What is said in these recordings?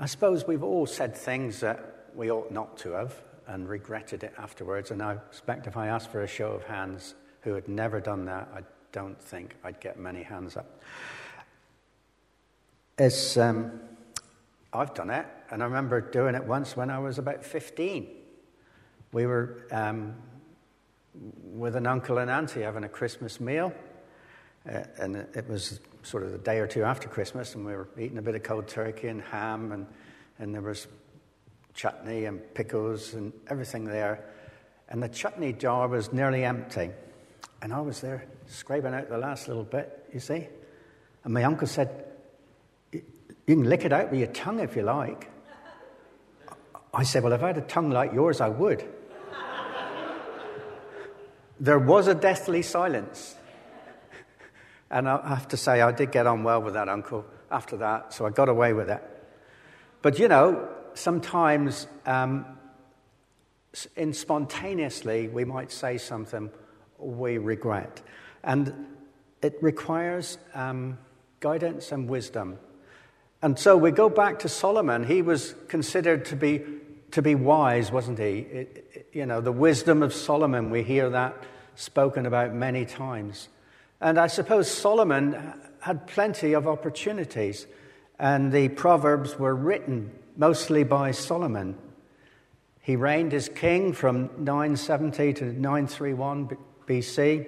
I suppose we've all said things that we ought not to have and regretted it afterwards, and I expect if I asked for a show of hands who had never done that, I don't think I'd get many hands up. I've done it, and I remember doing it once when I was about 15. We were with an uncle and auntie having a Christmas meal, and it was sort of the day or two after Christmas, and we were eating a bit of cold turkey and ham, and there was chutney and pickles and everything there, and the chutney jar was nearly empty, and I was there scraping out the last little bit, you see, and my uncle said, "You can lick it out with your tongue if you like." I said, "Well, if I had a tongue like yours, I would." There was a deathly silence. And I have to say, I did get on well with that uncle after that, so I got away with it. But, sometimes spontaneously we might say something we regret. And it requires guidance and wisdom. And so we go back to Solomon. He was considered to be wise, wasn't he? The wisdom of Solomon, we hear that spoken about many times. And I suppose Solomon had plenty of opportunities, and the Proverbs were written mostly by Solomon. He reigned as king from 970 to 931 BC,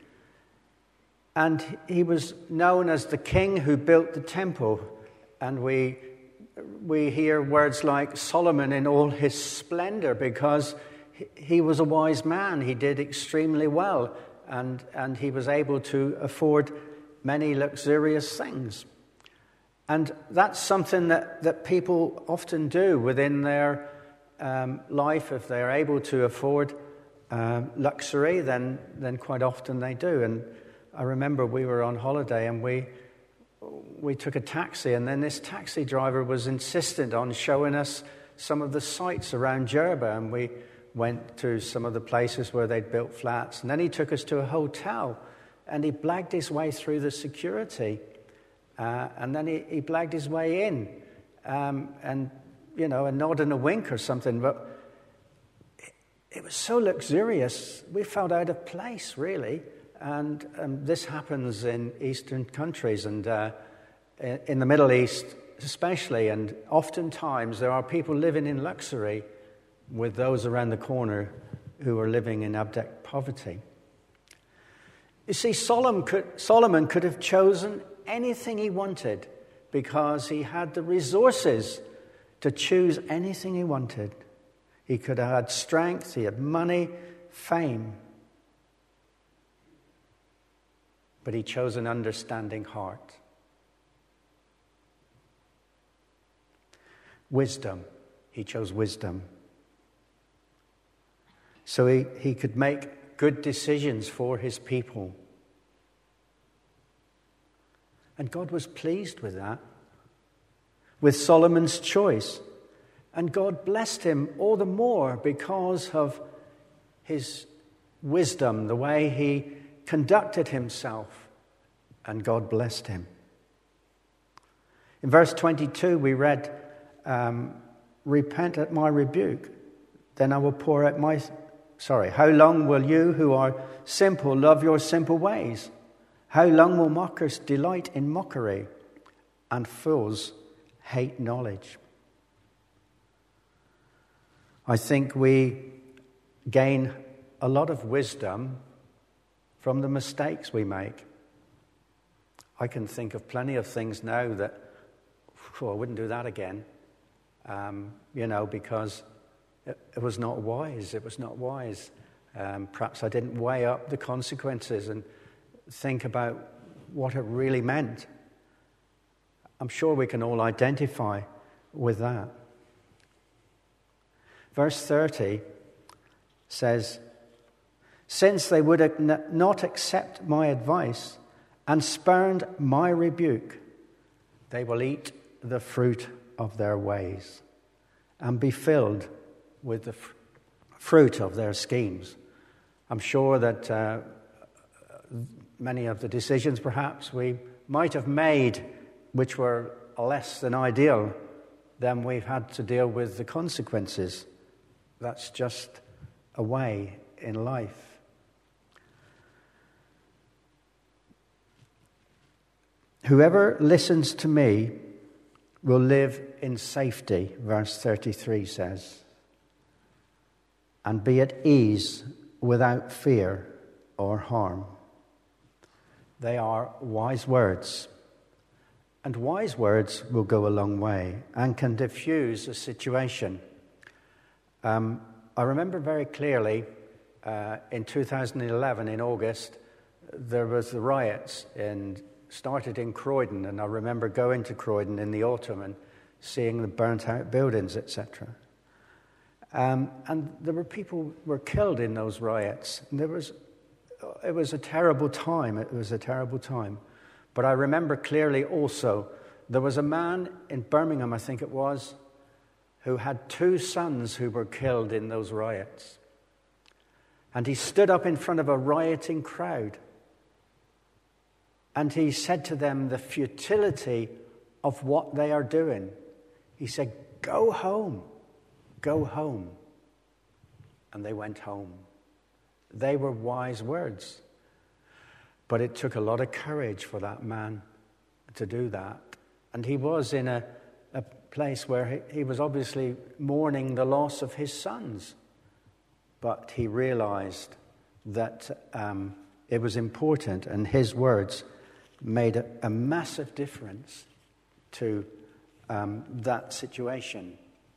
and he was known as the king who built the temple. And we hear words like Solomon in all his splendor, because he was a wise man. He did extremely well. And he was able to afford many luxurious things. And that's something that people often do within their life. If they're able to afford luxury, then quite often they do. And I remember we were on holiday and we took a taxi, and then this taxi driver was insistent on showing us some of the sights around Jerba, and we went to some of the places where they'd built flats. And then he took us to a hotel, and he blagged his way through the security. And then he blagged his way in, and a nod and a wink or something. But it was so luxurious, we felt out of place, really. And this happens in Eastern countries and in the Middle East especially. And oftentimes there are people living in luxury with those around the corner who are living in abject poverty. You see, Solomon could have chosen anything he wanted because he had the resources to choose anything he wanted. He could have had strength, he had money, fame. But he chose an understanding heart. Wisdom. He chose wisdom. So he could make good decisions for his people. And God was pleased with that, with Solomon's choice. And God blessed him all the more because of his wisdom, the way he conducted himself, and God blessed him. In verse 22 we read, repent at my rebuke, then I will pour out my... How long will you who are simple love your simple ways? How long will mockers delight in mockery and fools hate knowledge? I think we gain a lot of wisdom from the mistakes we make. I can think of plenty of things now that, I wouldn't do that again, because it was not wise. It was not wise. Perhaps I didn't weigh up the consequences and think about what it really meant. I'm sure we can all identify with that. Verse 30 says, since they would not accept my advice and spurned my rebuke, they will eat the fruit of their ways and be filled with the fruit of their schemes. I'm sure that many of the decisions perhaps we might have made which were less than ideal then we've had to deal with the consequences. That's just a way in life. Whoever listens to me will live in safety, verse 33 says, and be at ease without fear or harm. They are wise words. And wise words will go a long way and can diffuse a situation. I remember very clearly in 2011, in August, there was the riots started in Croydon, and I remember going to Croydon in the autumn and seeing the burnt-out buildings, etc. And there were people were killed in those riots. And it was a terrible time. It was a terrible time. But I remember clearly also, there was a man in Birmingham, I think it was, who had 2 sons who were killed in those riots. And he stood up in front of a rioting crowd. And he said to them the futility of what they are doing. He said, "Go home, go home." And they went home. They were wise words. But it took a lot of courage for that man to do that. And he was in a place where he was obviously mourning the loss of his sons. But he realized that it was important, and his words made a massive difference to that situation.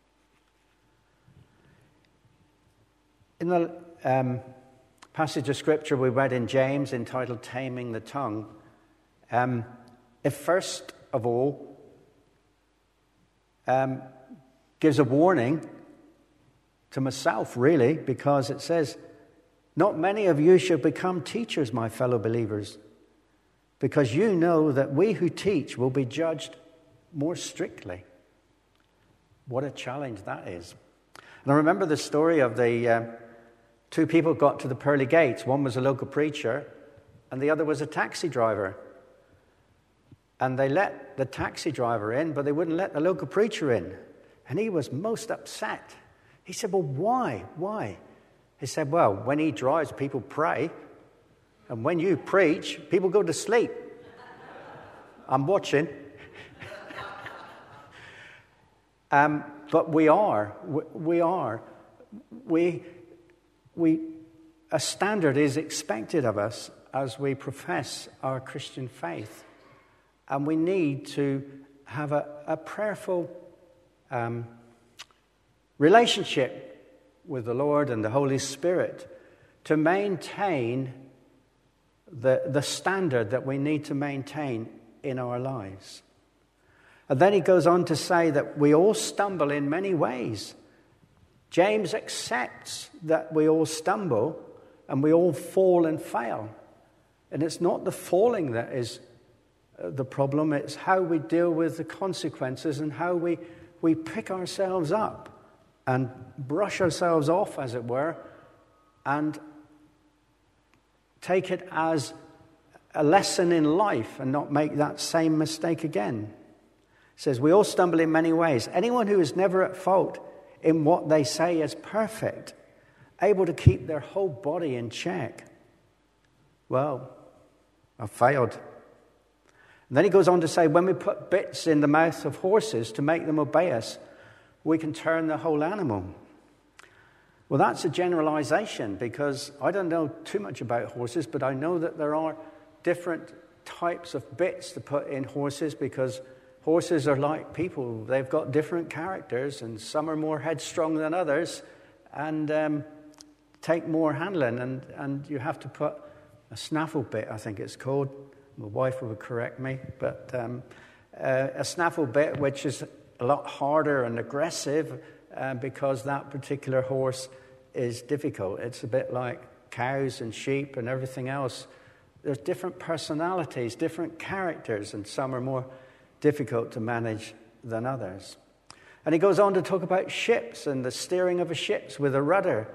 In the passage of scripture we read in James entitled Taming the Tongue, it first of all gives a warning to myself, really, because it says, "Not many of you shall become teachers, my fellow believers, because you know that we who teach will be judged more strictly." What a challenge that is. And I remember the story of the 2 people got to the pearly gates. One was a local preacher and the other was a taxi driver. And they let the taxi driver in, but they wouldn't let the local preacher in. And he was most upset. He said, "Well, why? Why?" He said, "Well, when he drives, people pray. And when you preach, people go to sleep. I'm watching." But a standard is expected of us as we profess our Christian faith. And we need to have a prayerful relationship with the Lord and the Holy Spirit to maintain the standard that we need to maintain in our lives. And then he goes on to say that we all stumble in many ways. James accepts that we all stumble and we all fall and fail. And it's not the falling that is the problem, it's how we deal with the consequences and how we pick ourselves up and brush ourselves off, as it were, and take it as a lesson in life and not make that same mistake again. It says, we all stumble in many ways. Anyone who is never at fault in what they say is perfect, able to keep their whole body in check. Well, I failed. And then he goes on to say, when we put bits in the mouth of horses to make them obey us, we can turn the whole animal. Well, that's a generalization, because I don't know too much about horses, but I know that there are different types of bits to put in horses, because horses are like people. They've got different characters, and some are more headstrong than others and take more handling. And you have to put a snaffle bit, I think it's called. My wife would correct me, but a snaffle bit, which is a lot harder and aggressive because that particular horse is difficult. It's a bit like cows and sheep and everything else. There's different personalities, different characters, and some are more difficult to manage than others. And he goes on to talk about ships and the steering of a ship with a rudder.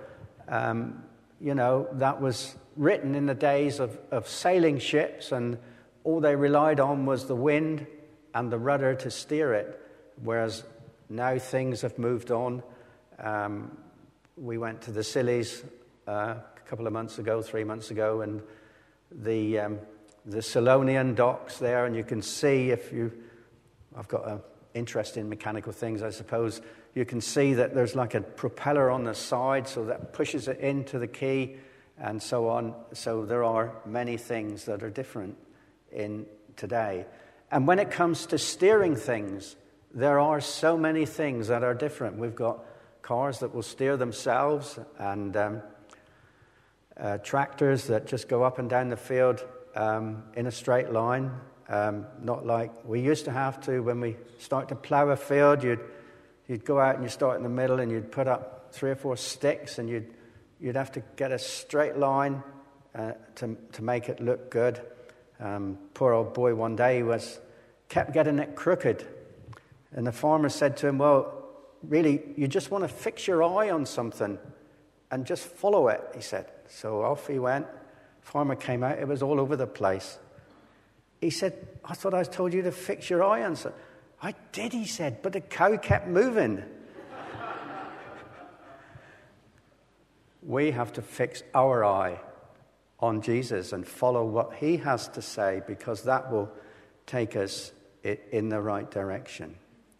That was written in the days of sailing ships, and all they relied on was the wind and the rudder to steer it. Whereas now things have moved on. We went to the Scillies a couple of months ago, 3 months ago, and the Selonian docks there, and you can see I've got an interest in mechanical things, I suppose. You can see that there's like a propeller on the side, so that pushes it into the quay, and so on. So there are many things that are different in today. And when it comes to steering things, there are so many things that are different. We've got cars that will steer themselves, and tractors that just go up and down the field in a straight line, not like we used to have to. When we start to plow a field, you'd go out and you start in the middle, and you'd put up 3 or 4 sticks, and you'd have to get a straight line to make it look good. Poor old boy one day kept getting it crooked, and the farmer said to him, "Well, really, you just want to fix your eye on something and just follow it," he said. So off he went. Farmer came out, it was all over the place. He said, "I thought I told you to fix your eye on something." "I did," he said, "but the cow kept moving." We have to fix our eye on Jesus and follow what he has to say, because that will take us in the right direction.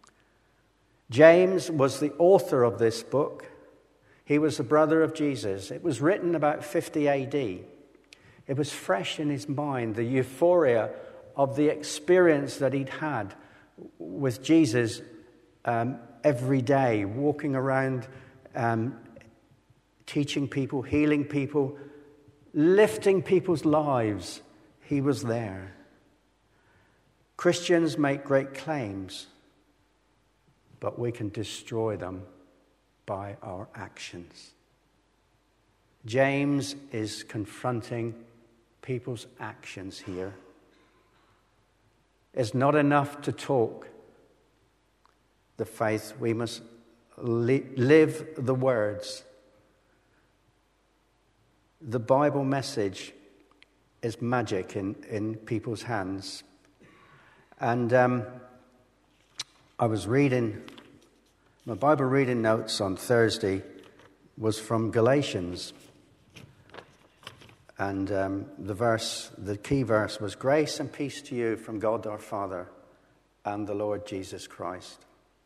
James was the author of this book. He was the brother of Jesus. It was written about 50 AD. It was fresh in his mind, the euphoria of the experience that he'd had with Jesus every day, walking around, teaching people, healing people, lifting people's lives. He was there. Christians make great claims, but we can destroy them by our actions. James is confronting people's actions here. It's not enough to talk the faith. We must live the words. The Bible message is magic in people's hands. And I was reading, my Bible reading notes on Thursday was from Galatians. And the key verse was, "Grace and peace to you from God our Father and the Lord Jesus Christ."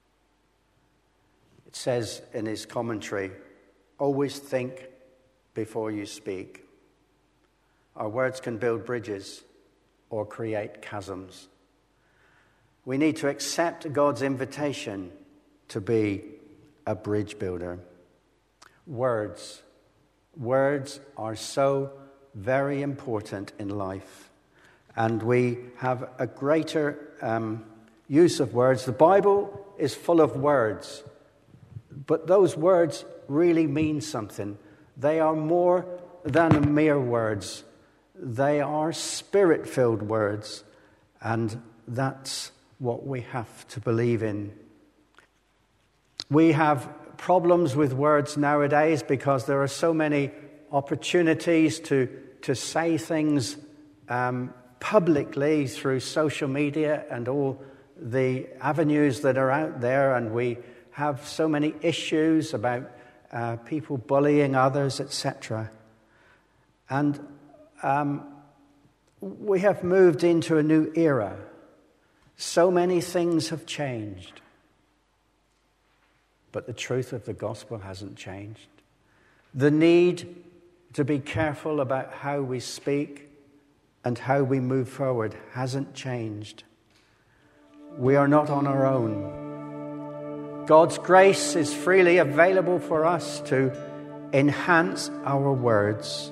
It says in his commentary, "Always think before you speak. Our words can build bridges or create chasms." We need to accept God's invitation to be a bridge builder. Words are so very important in life, and we have a greater use of words. The Bible is full of words, but those words really mean something. They are more than mere words. They are spirit-filled words, and that's what we have to believe in. We have problems with words nowadays because there are so many opportunities to say things publicly through social media and all the avenues that are out there, and we have so many issues about people bullying others, etc. And we have moved into a new era. So many things have changed, but the truth of the gospel hasn't changed. The need to be careful about how we speak and how we move forward hasn't changed. We are not on our own. God's grace is freely available for us to enhance our words.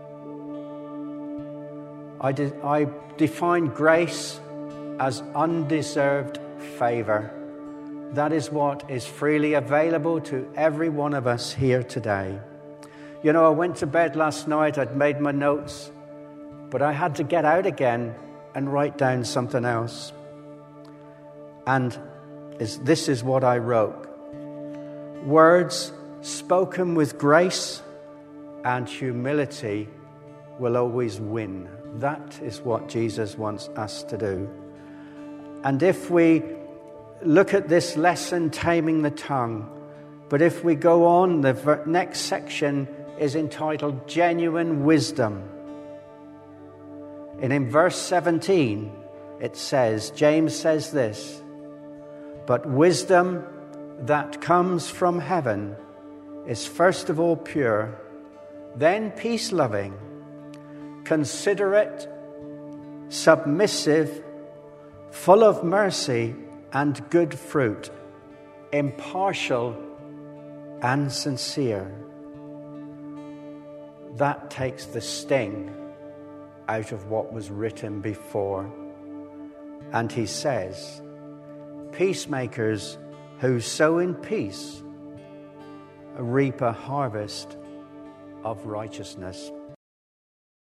I define grace as undeserved favor. That is what is freely available to every one of us here today. You know, I went to bed last night, I'd made my notes, but I had to get out again and write down something else. And this is what I wrote. Words spoken with grace and humility will always win. That is what Jesus wants us to do. And if we look at this lesson, taming the tongue. But if we go on, the next section is entitled Genuine Wisdom. And in verse 17, it says, James says this, "But wisdom that comes from heaven is first of all pure, then peace-loving, considerate, submissive, full of mercy and good fruit, impartial and sincere." That takes the sting out of what was written before. And he says, peacemakers who sow in peace reap a harvest of righteousness.